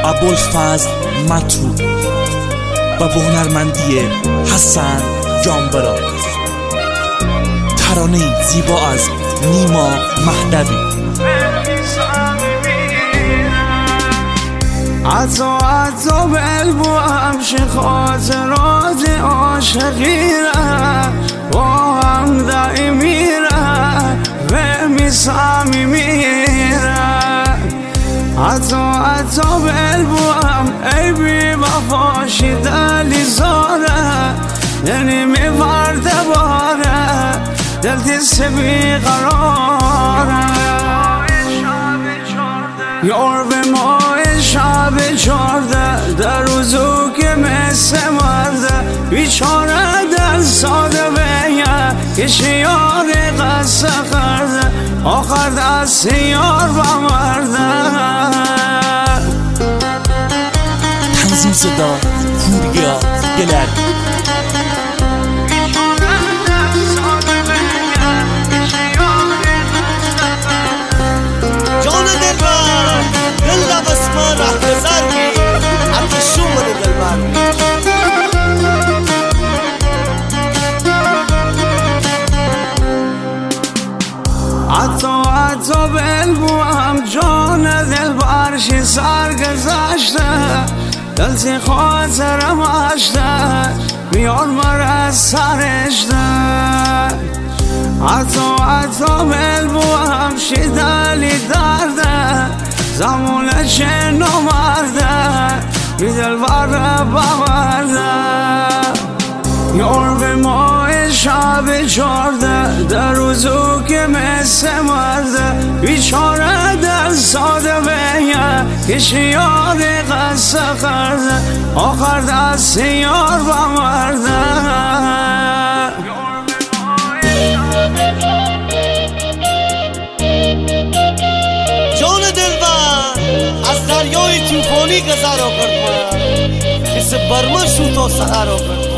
ابوالفضل مطرود و به هنرمندی حسن جانبرا. ترانه زیبا از نیما مهدوی. عطا بلبو همش خاطرات عاشقیره با هم دائمیره و میسامی میره. عطا بلبو هم ای بی وفاشی دلی زاره دلی میورده باره دل دیست بی قراره. یار به ما شب چارده در روزو که مثل مرده بیچاره دل ساده بگه که شیار قصه کرده آخر دست یار بمرده. تنظیم صدا پوریا گلر. جان دلبر دل لبسما راه بزرگی عطشو من دلبر. عطا بلبو هم جان دلبرشی سرگذشته دلتی خاطرم اشته بیار مرا سرشته. عطا بلبو هم شدلی درده زمونه چه نمرده بی دلبر بورده. یار به ماه شب چارده در روزو که مثل مرده بیچاره دل ساده بگه که شیار قصه کرده آخر دست یار بمرده. جان دلبر از دریای توفانی گذرا کرد من کسی برمه شو تا سهرا کرد.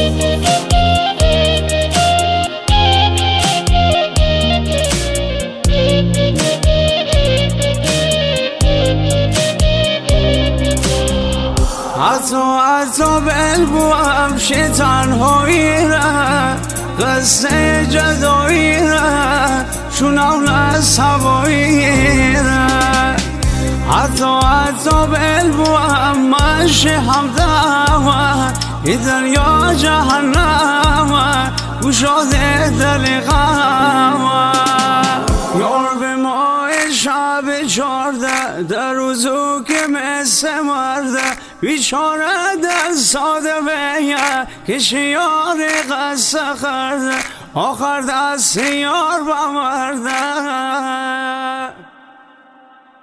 عطا بلبو همشه تنهایی ره قصه جدایی ره شونم نست هوایی ره. عطا بلبو همشه همدمه ای دنیا جهنمه گشاده دل غمه. یار به ماه شب چارده در روزو که مثل مرده بیچاره دل ساده بگه که شیار قصه کرده آخر دست یار بمرده.